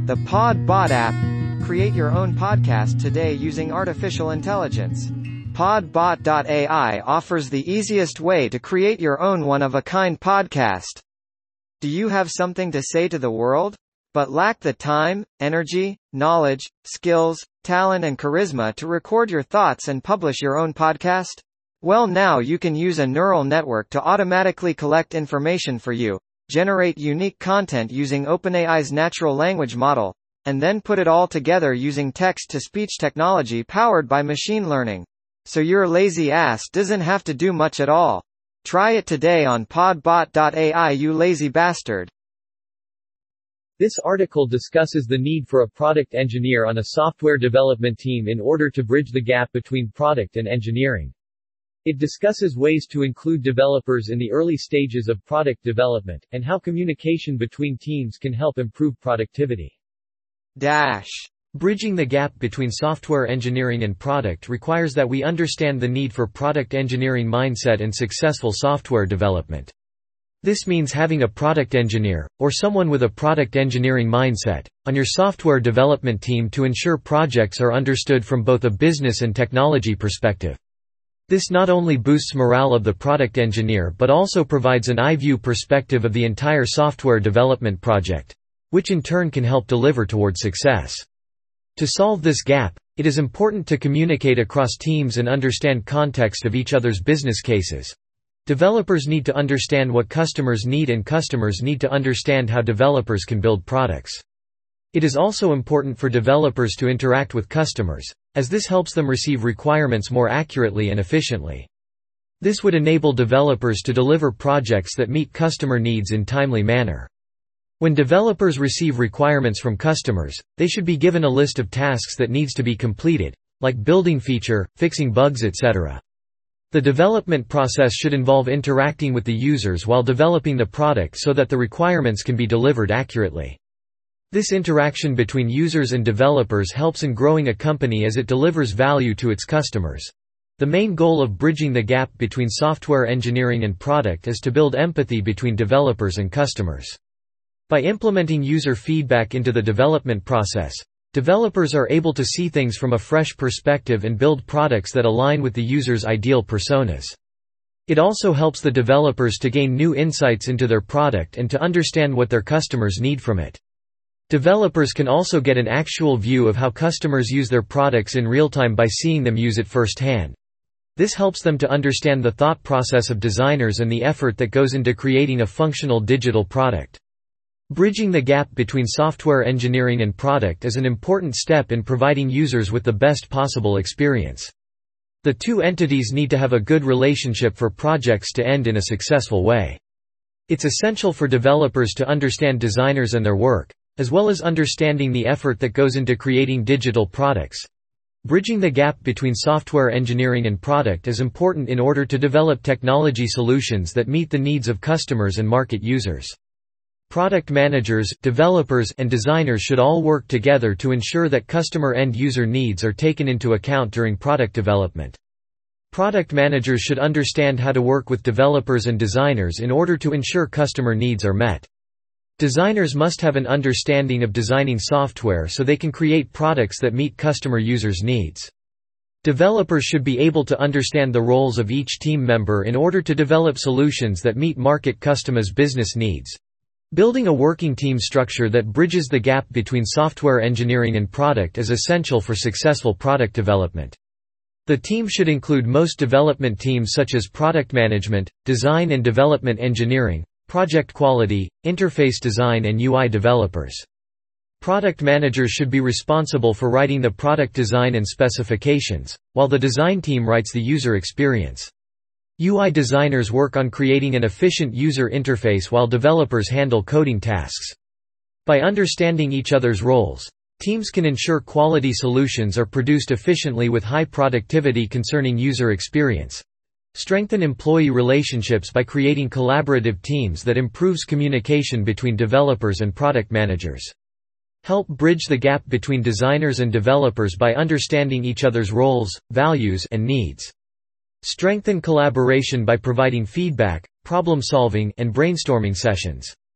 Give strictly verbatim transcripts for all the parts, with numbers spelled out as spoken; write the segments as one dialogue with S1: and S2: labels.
S1: The PodBot app. Create your own podcast today using artificial intelligence. PodBot dot A I offers the easiest way to create your own one-of-a-kind podcast. Do you have something to say to the world, but lack the time, energy, knowledge, skills, talent and charisma to record your thoughts and publish your own podcast? Well, now you can use a neural network to automatically collect information for you, generate unique content using OpenAI's natural language model, and then put it all together using text-to-speech technology powered by machine learning. So your lazy ass doesn't have to do much at all. Try it today on PodBot dot A I, you lazy bastard.
S2: This article discusses the need for a product engineer on a software development team in order to bridge the gap between product and engineering. It discusses ways to include developers in the early stages of product development, and how communication between teams can help improve productivity.
S1: Dash.
S3: Bridging the gap between software engineering and product requires that we understand the need for product engineering mindset and successful software development. This means having a product engineer, or someone with a product engineering mindset, on your software development team to ensure projects are understood from both a business and technology perspective. This not only boosts morale of the product engineer but also provides an eye-view perspective of the entire software development project, which in turn can help deliver toward success. To solve this gap, it is important to communicate across teams and understand context of each other's business cases. Developers need to understand what customers need, and customers need to understand how developers can build products. It is also important for developers to interact with customers, as this helps them receive requirements more accurately and efficiently. This would enable developers to deliver projects that meet customer needs in timely manner. When developers receive requirements from customers, they should be given a list of tasks that needs to be completed, like building feature, fixing bugs, et cetera. The development process should involve interacting with the users while developing the product so that the requirements can be delivered accurately. This interaction between users and developers helps in growing a company as it delivers value to its customers. The main goal of bridging the gap between software engineering and product is to build empathy between developers and customers. By implementing user feedback into the development process, developers are able to see things from a fresh perspective and build products that align with the user's ideal personas. It also helps the developers to gain new insights into their product and to understand what their customers need from it. Developers can also get an actual view of how customers use their products in real time by seeing them use it firsthand. This helps them to understand the thought process of designers and the effort that goes into creating a functional digital product. Bridging the gap between software engineering and product is an important step in providing users with the best possible experience. The two entities need to have a good relationship for projects to end in a successful way. It's essential for developers to understand designers and their work, as well as understanding the effort that goes into creating digital products. Bridging the gap between software engineering and product is important in order to develop technology solutions that meet the needs of customers and market users. Product managers, developers, and designers should all work together to ensure that customer end-user needs are taken into account during product development. Product managers should understand how to work with developers and designers in order to ensure customer needs are met. Designers must have an understanding of designing software so they can create products that meet customer users' needs. Developers should be able to understand the roles of each team member in order to develop solutions that meet market customers' business needs. Building a working team structure that bridges the gap between software engineering and product is essential for successful product development. The team should include most development teams such as product management, design and development engineering, project quality, interface design and U I developers. Product managers should be responsible for writing the product design and specifications, while the design team writes the user experience. U I designers work on creating an efficient user interface while developers handle coding tasks. By understanding each other's roles, teams can ensure quality solutions are produced efficiently with high productivity concerning user experience. Strengthen employee relationships by creating collaborative teams that improves communication between developers and product managers. Help bridge the gap between designers and developers by understanding each other's roles, values, and needs. Strengthen collaboration by providing feedback, problem-solving, and brainstorming sessions.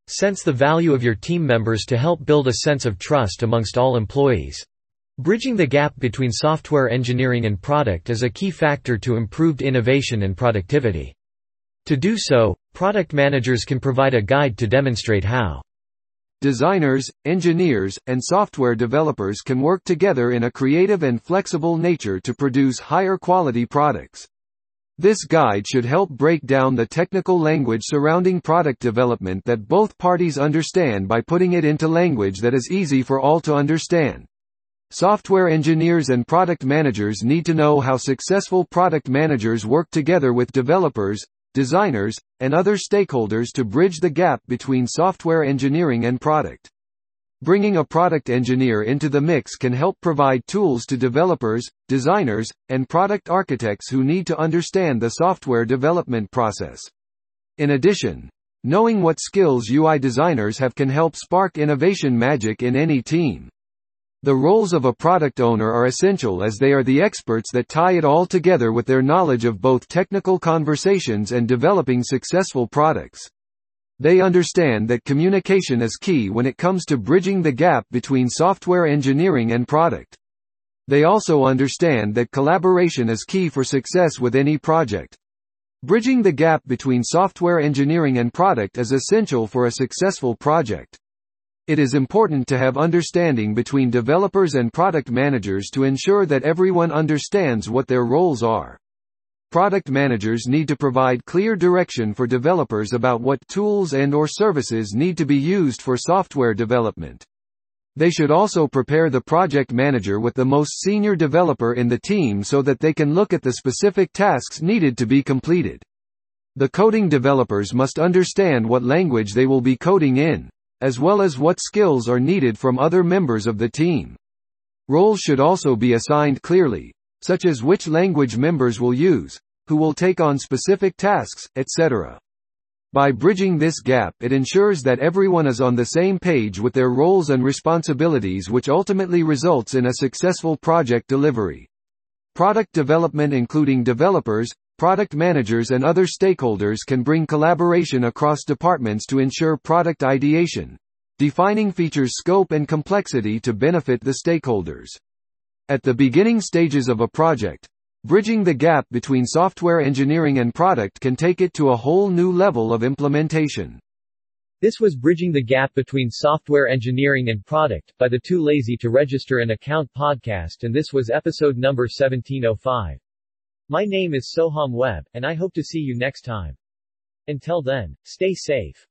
S3: Sense the value of your team members to help build a sense of trust amongst all employees. Bridging the gap between software engineering and product is a key factor to improved innovation and productivity. To do so, product managers can provide a guide to demonstrate how.
S4: Designers, engineers, and software developers can work together in a creative and flexible nature to produce higher quality products. This guide should help break down the technical language surrounding product development that both parties understand by putting it into language that is easy for all to understand. Software engineers and product managers need to know how successful product managers work together with developers, designers, and other stakeholders to bridge the gap between software engineering and product. Bringing a product engineer into the mix can help provide tools to developers, designers, and product architects who need to understand the software development process. In addition, knowing what skills U I designers have can help spark innovation magic in any team. The roles of a product owner are essential as they are the experts that tie it all together with their knowledge of both technical conversations and developing successful products. They understand that communication is key when it comes to bridging the gap between software engineering and product. They also understand that collaboration is key for success with any project. Bridging the gap between software engineering and product is essential for a successful project. It is important to have understanding between developers and product managers to ensure that everyone understands what their roles are. Product managers need to provide clear direction for developers about what tools and/or services need to be used for software development. They should also prepare the project manager with the most senior developer in the team so that they can look at the specific tasks needed to be completed. The coding developers must understand what language they will be coding in, as well as what skills are needed from other members of the team. Roles should also be assigned clearly, such as which language members will use, who will take on specific tasks, et cetera. By bridging this gap, it ensures that everyone is on the same page with their roles and responsibilities, which ultimately results in a successful project delivery. Product development, including developers, product managers and other stakeholders, can bring collaboration across departments to ensure product ideation, defining features' scope and complexity to benefit the stakeholders. At the beginning stages of a project, bridging the gap between software engineering and product can take it to a whole new level of implementation.
S2: This was Bridging the Gap Between Software Engineering and Product, by the Too Lazy to Register an Account podcast, and this was episode number seventeen oh five. My name is Soham Webb, and I hope to see you next time. Until then, stay safe.